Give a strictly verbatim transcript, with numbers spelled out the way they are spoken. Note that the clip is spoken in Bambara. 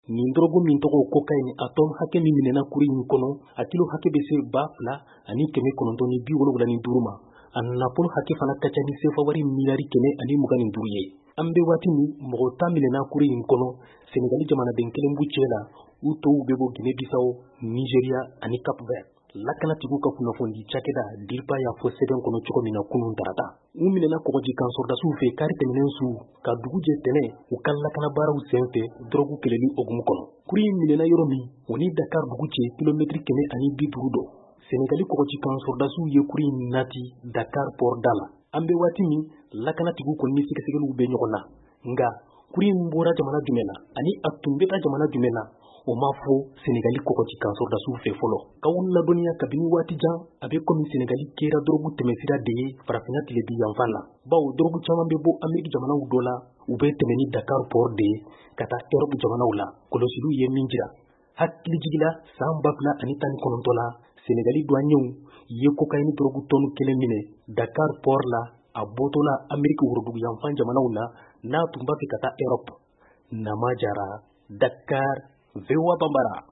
nin dɔrɔgu min tɔgɔ cocaine atɔm hakɛ min minɛna kuru in kɔnɔ a kilo hakɛ bɛ se ba fila ani kɛmɛ kɔnɔntɔn ni bi wolonwula ni duuru ma a nafolo hakɛ fana ka ca ni sefa wari miliyari kɛmɛ ani mugan ni duuru ye an bɛ waati min mɔgɔ ta minɛna kuru in kɔnɔ senegali jamanaden kelen b'u cɛ la u tɔw bɛ bɔ guinée bissau nigeria ani cap vert lakanatigiw ka kunnafoni cakɛda dirpa y'a fɔ sɛbɛn kɔnɔ cogo min na kunun tarata u minɛna kɔgɔji kan sɔrdasiw fɛ kari tɛmɛnen su ka dugu jɛ tɛnɛ u ka lakana baaraw sen fɛ dɔrɔgu kɛlɛli hokumu kɔnɔ kuru in minɛna yɔrɔ min o ni dakar dugu cɛ kilomɛtiri kɛmɛ ani bi duuru dɔ senegali kɔgɔji kan sɔrdasiw ye kuru in nati dakar port da la an bɛ waati min lakanatigiw kɔni ni sɛgɛsɛgɛliw bɛ ɲɔgɔn na nga kuru in bɔra jamana jumɛn na ani a tun bɛ taa jamana jumɛn na o ma fɔ senegali kɔgɔji kan sɔrdasiw fɛ fɔlɔ k'aw ladɔnniya kabini waati jan a bɛ komi senegali kɛra dɔrɔgu tɛmɛsira de ye farafinna tilebin yanfan la bawo dɔrɔgu caman bɛ bɔ ameriki jamanaw dɔ la u bɛ tɛmɛ ni dakar port de ye ka taa erɔpu jamanaw la kɔlɔsiliw ye min jira hakilijigila san ba fila ani tan ni kɔnɔntɔn la senegali douaniers ye cocaine dɔrɔgu tɔnu kelen minɛ dakar port la a bɔtɔla ameriki worodugu yanfan jamanaw la n'a tun b'a fɛ ka taa erɔpu nama jara dakar V O A Bambara.